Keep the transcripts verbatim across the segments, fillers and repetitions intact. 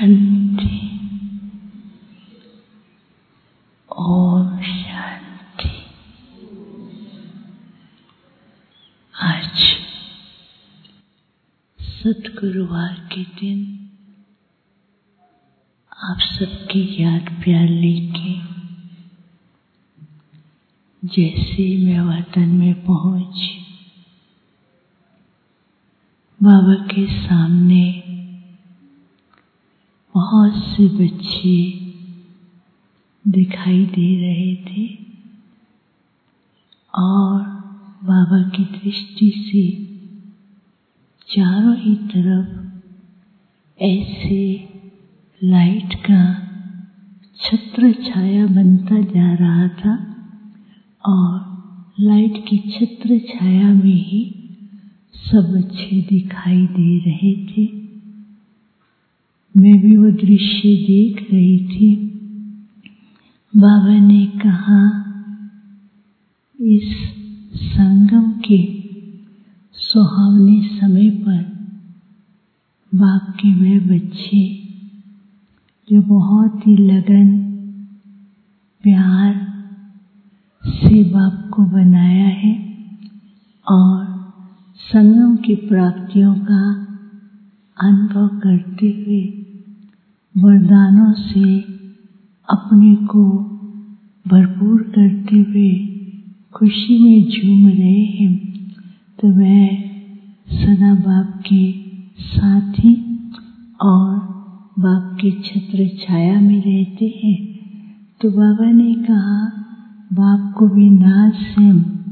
शांति। ओम शांति। आज सद्गुरुवार के दिन आप सबकी याद प्यार लेके जैसे मैं वतन में पहुंची, बाबा के सामने बहुत से बच्चे दिखाई दे रहे थे और बाबा की दृष्टि से चारों ही तरफ ऐसे लाइट का छत्र छाया बनता जा रहा था और लाइट की छत्र छाया में ही सब बच्चे दिखाई दे रहे थे। मैं भी वो दृश्य देख रही थी। बाबा ने कहा, इस संगम के सुहावने समय पर बाप के वे बच्चे जो बहुत ही लगन प्यार से बाप को बनाया है और संगम की प्राप्तियों का अनुभव करते हुए वरदानों से अपने को भरपूर करते हुए खुशी में झूम रहे हैं, तो वह सदा बाप के साथी और बाप के छत्र छाया में रहते हैं। तो बाबा ने कहा, बाप को भी नाज से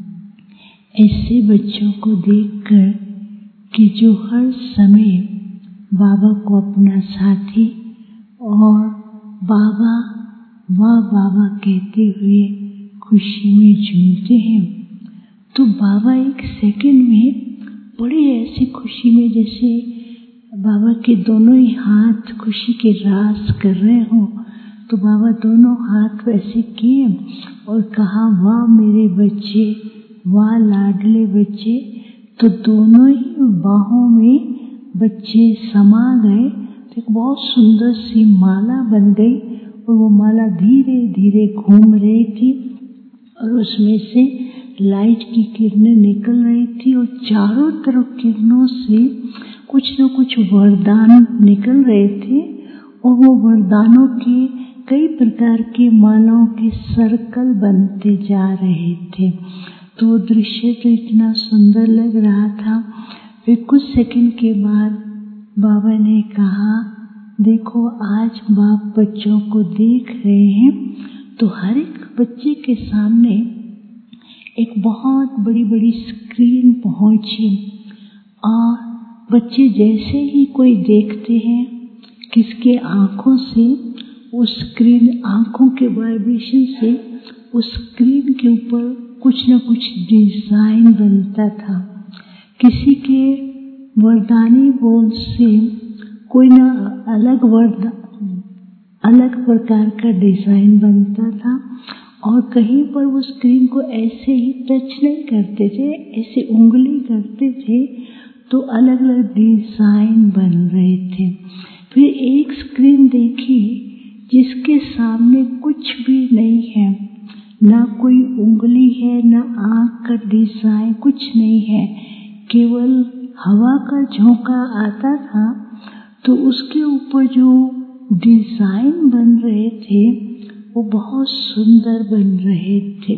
ऐसे बच्चों को देखकर कि जो हर समय बाबा को अपना साथी और बाबा वाह बाबा कहते हुए खुशी में झूमते हैं, तो बाबा एक सेकंड में बड़ी ऐसी खुशी में जैसे बाबा के दोनों ही हाथ खुशी के रास कर रहे हों, तो बाबा दोनों हाथ वैसे किए और कहा, वाह मेरे बच्चे, वाह लाडले बच्चे। तो दोनों ही बाहों में बच्चे समा गए, तो एक बहुत सुंदर सी माला बन गई और वो माला धीरे धीरे घूम रही थी और उसमें से लाइट की किरणें निकल रही थी और चारों तरफ किरणों से कुछ न कुछ वरदान निकल रहे थे और वो वरदानों के कई प्रकार के मालाओं के सर्कल बनते जा रहे थे। तो दृश्य तो इतना सुंदर लग रहा था। फिर कुछ सेकंड के बाद बाबा ने कहा, देखो आज बाप बच्चों को देख रहे हैं, तो हर एक बच्चे के सामने एक बहुत बड़ी बड़ी स्क्रीन पहुंची और बच्चे जैसे ही कोई देखते हैं, किसके आंखों से उस स्क्रीन, आंखों के वाइब्रेशन से उस स्क्रीन के ऊपर कुछ न कुछ डिजाइन बनता था। किसी के वरदानी बोल से कोई न अलग वर्ड अलग प्रकार का डिजाइन बनता था और कहीं पर वो स्क्रीन को ऐसे ही टच नहीं करते थे, ऐसे उंगली करते थे तो अलग अलग डिजाइन बन रहे थे। फिर एक स्क्रीन देखी जिसके सामने कुछ भी नहीं है, ना कोई उंगली है, ना आंख का डिजाइन, कुछ नहीं है, केवल हवा का झोंका आता था। तो उसके ऊपर जो डिजाइन बन रहे थे वो बहुत सुंदर बन रहे थे।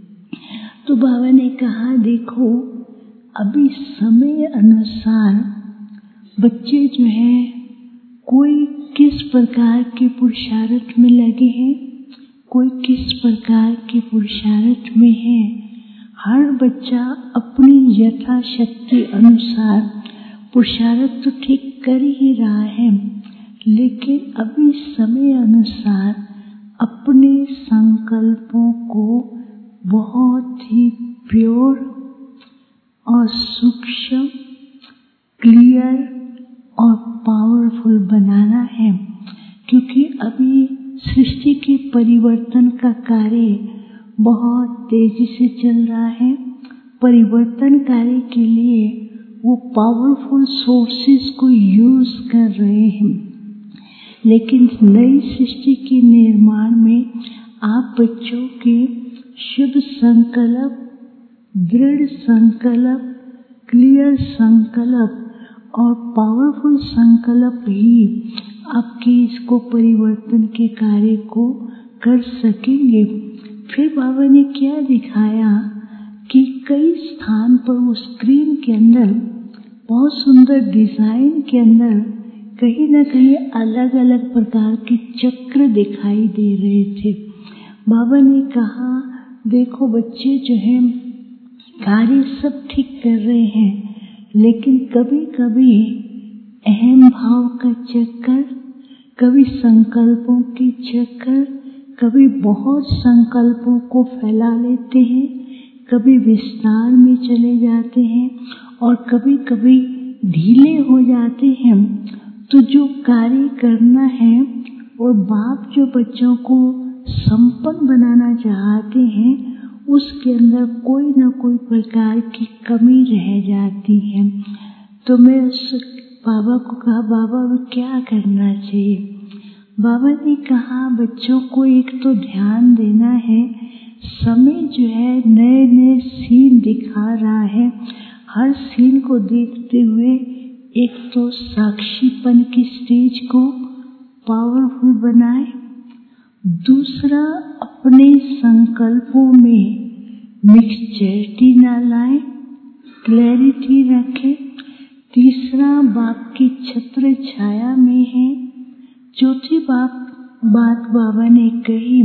तो बाबा ने कहा, देखो अभी समय अनुसार बच्चे जो हैं कोई किस प्रकार के पुरुषार्थ में लगे हैं, कोई किस प्रकार के पुरुषार्थ में है। हर बच्चा अपनी यथाशक्ति अनुसार पुरुषार्थ तो ठीक कर ही रहा है, लेकिन अभी समय अनुसार अपने संकल्पों को बहुत ही प्योर और सूक्ष्म, क्लियर और पावरफुल बनाना है, क्योंकि अभी सृष्टि के परिवर्तन का कार्य बहुत तेजी से चल रहा है। परिवर्तन कार्य के लिए वो पावरफुल सोर्सेस को यूज कर रहे हैं, लेकिन नई सृष्टि के निर्माण में आप बच्चों के शुभ संकल्प, दृढ़ संकल्प, क्लियर संकल्प और पावरफुल संकल्प ही आपके इसको परिवर्तन के कार्य को कर सकेंगे। फिर बाबा ने क्या दिखाया कि कई स्थान पर उस स्क्रीन के अंदर बहुत सुंदर डिजाइन के अंदर कहीं ना कहीं अलग अलग प्रकार के चक्र दिखाई दे रहे थे। बाबा ने कहा देखो बच्चे जो हैं कार्य सब ठीक कर रहे हैं, लेकिन कभी कभी अहम भाव का चक्कर, कभी संकल्पों के चक्कर, कभी बहुत संकल्पों को फैला लेते हैं, कभी विस्तार में चले जाते हैं और कभी कभी ढीले हो जाते हैं। तो जो कार्य करना है और बाप जो बच्चों को संपन्न बनाना चाहते हैं उसके अंदर कोई ना कोई प्रकार की कमी रह जाती है। तो मैं उस बाबा को कहा बाबा अब क्या करना चाहिए। बाबा ने कहा बच्चों को एक तो ध्यान देना है, समय जो है नए नए सीन दिखा रहा है, हर सीन को देखते हुए एक तो साक्षीपन की स्टेज को पावरफुल बनाए, दूसरा अपने संकल्पों में मिक्सचरिटी ना लाए, क्लैरिटी रखे, तीसरा बाप की छत्र छाया में है। चौथी बात बात बाबा ने कही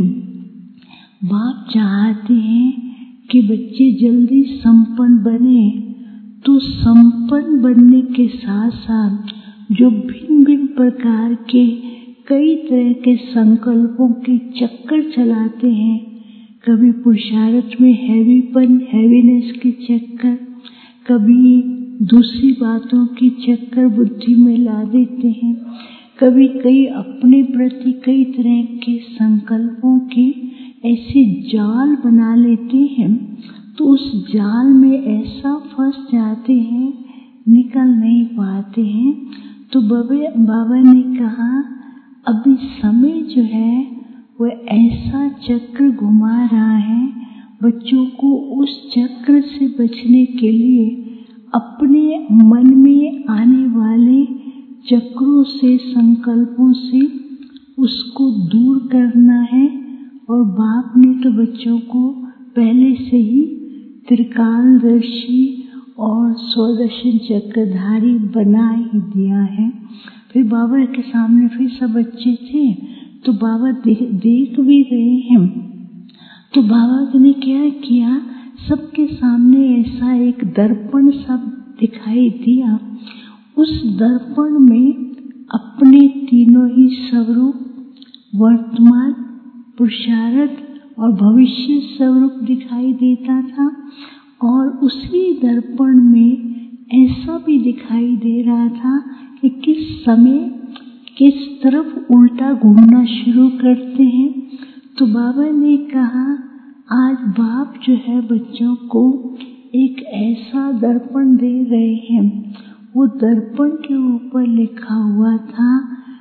बाप चाहते हैं कि बच्चे जल्दी संपन्न बने, तो संपन्न बनने के साथ साथ जो भिन्न भिन्न प्रकार के कई तरह के संकल्पों के चक्कर चलाते हैं, कभी पुरुषार्थ में हैवीपन हैवीनेस के चक्कर, कभी दूसरी बातों के चक्कर बुद्धि में ला देते हैं, कभी कई अपने प्रति कई तरह के संकल्पों के ऐसे जाल बना लेते हैं, तो उस जाल में ऐसा फंस जाते हैं निकल नहीं पाते हैं। तो बाबा बाबा ने कहा अभी समय जो है वह ऐसा चक्र घुमा रहा है, बच्चों को उस चक्र से बचने के लिए अपने मन में आने वाले चक्रों से संकल्पों से उसको दूर करना है। और बाप ने तो बच्चों को पहले से ही त्रिकालदर्शी और स्वदर्शन चक्रधारी बना ही दिया है। फिर बाबा के सामने फिर सब बच्चे थे, तो बाबा देख, देख भी रहे हैं। तो बाबा ने क्या किया, सबके सामने ऐसा एक दर्पण सब दिखाई दिया। उस दर्पण में अपने तीनों ही स्वरूप, वर्तमान, पुरुषार्थ और भविष्य स्वरूप दिखाई देता था। और उसी दर्पण में ऐसा भी दिखाई दे रहा था कि किस समय किस तरफ उल्टा घूमना शुरू करते हैं। तो बाबा ने कहा आज बाप जो है बच्चों को एक ऐसा दर्पण दे रहे हैं, वो दर्पण के ऊपर लिखा हुआ था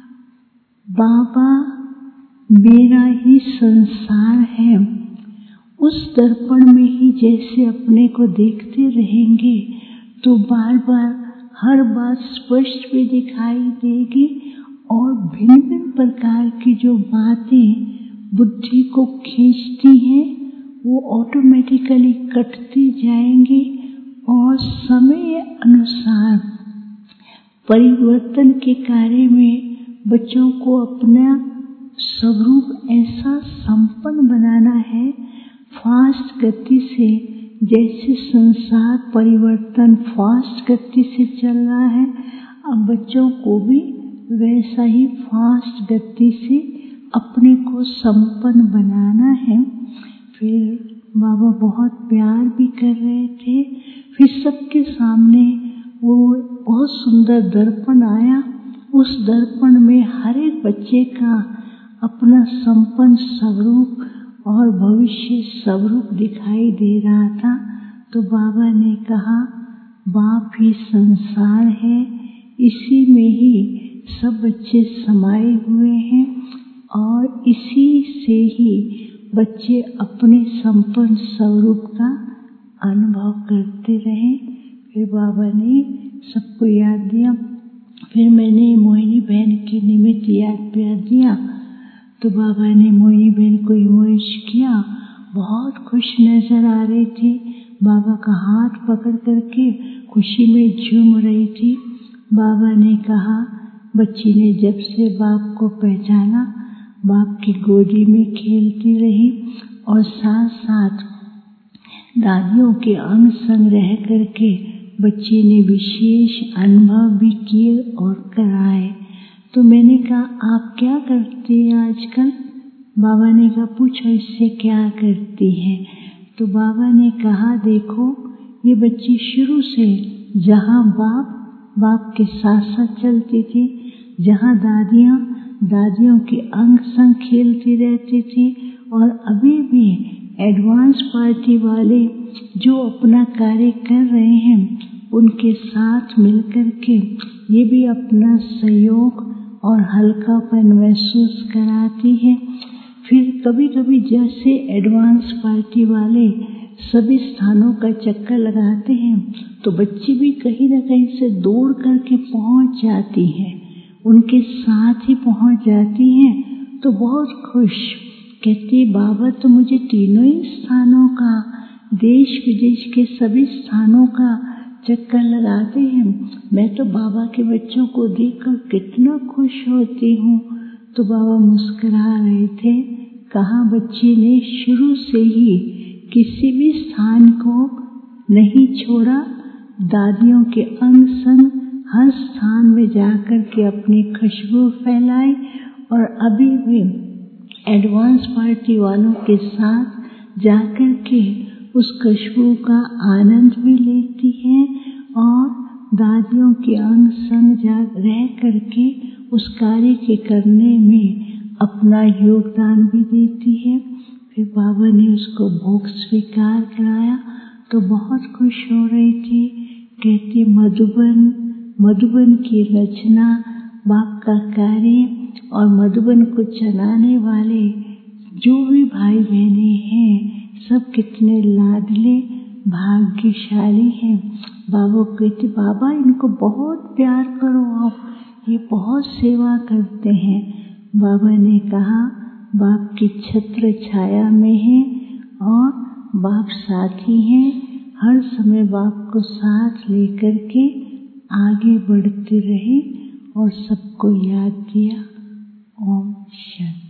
बाबा मेरा ही संसार है। उस दर्पण में ही जैसे अपने को देखते रहेंगे तो बार बार हर बात स्पष्ट भी दिखाई देगी और भिन्न भिन्न प्रकार की जो बातें बुद्धि को खींचती हैं वो ऑटोमेटिकली कटती जाएंगी और समय अनुसार परिवर्तन के कार्य में बच्चों को अपना स्वरूप ऐसा संपन्न बनाना है फास्ट गति से। जैसे संसार परिवर्तन फास्ट गति से चल रहा है, अब बच्चों को भी वैसा ही फास्ट गति से अपने को संपन्न बनाना है। फिर बाबा बहुत प्यार भी कर रहे थे। फिर सबके सामने वो बहुत सुंदर दर्पण आया। उस दर्पण में हर एक बच्चे का अपना संपन्न स्वरूप और भविष्य स्वरूप दिखाई दे रहा था। तो बाबा ने कहा बाप ही संसार है, इसी में ही सब बच्चे समाये हुए हैं और इसी से ही बच्चे अपने संपन्न स्वरूप का अनुभव करते रहे। फिर बाबा ने सबको याद दिया। फिर मैंने मोहिनी बहन के निमित्त याद प्यार दिया तो बाबा ने मोहिनी बहन को इमोश किया। बहुत खुश नजर आ रही थी, बाबा का हाथ पकड़ करके खुशी में झूम रही थी। बाबा ने कहा, बच्ची ने जब से बाप को पहचाना बाप की गोदी में खेलती रही और साथ साथ दादियों के अंग संग रह करके बच्ची ने विशेष अनुभव भी किए और कराए। तो मैंने कहा, आप क्या करती हैं आजकल? बाबा ने कहा, पूछो इससे क्या करती है। तो बाबा ने कहा, देखो ये बच्ची शुरू से जहाँ बाप बाप के साथ साथ चलती थी, जहाँ दादियाँ दादियों के अंग संग खेलती रहती थी और अभी भी एडवांस पार्टी वाले जो अपना कार्य कर रहे हैं उनके साथ मिलकर के ये भी अपना सहयोग और हल्कापन महसूस कराती है। फिर कभी कभी जैसे एडवांस पार्टी वाले सभी स्थानों का चक्कर लगाते हैं तो बच्ची भी कहीं न कहीं से दौड़ करके पहुंच जाती है, उनके साथ ही पहुंच जाती हैं। तो बहुत खुश कहती, बाबा तो मुझे तीनों ही स्थानों का, देश विदेश के सभी स्थानों का चक्कर लगाते हैं। मैं तो बाबा के बच्चों को देखकर कितना खुश होती हूँ। तो बाबा मुस्कुरा रहे थे। कहा, बच्ची ने शुरू से ही किसी भी स्थान को नहीं छोड़ा, दादियों के अंग संग हर स्थान में जाकर के अपनी खुशबू फैलाई और अभी भी एडवांस पार्टी वालों के साथ जाकर के उस खुशबू का आनंद भी लेती है और दादियों के अंग संग जा रह करके उस कार्य के करने में अपना योगदान भी देती है। फिर बाबा ने उसको भोग स्वीकार कराया तो बहुत खुश हो रही थी। कहती, मधुबन मधुबन की रचना, बाप का कार्य और मधुबन को चलाने वाले जो भी भाई बहने हैं सब कितने लाडले भाग्यशाली हैं। बाबा कहते, बाबा इनको बहुत प्यार करो, आप ये बहुत सेवा करते हैं। बाबा ने कहा, बाप की छत्र छाया में है और बाप साथी हैं, हर समय बाप को साथ लेकर के आगे बढ़ते रहे और सबको याद किया। ओम शांति।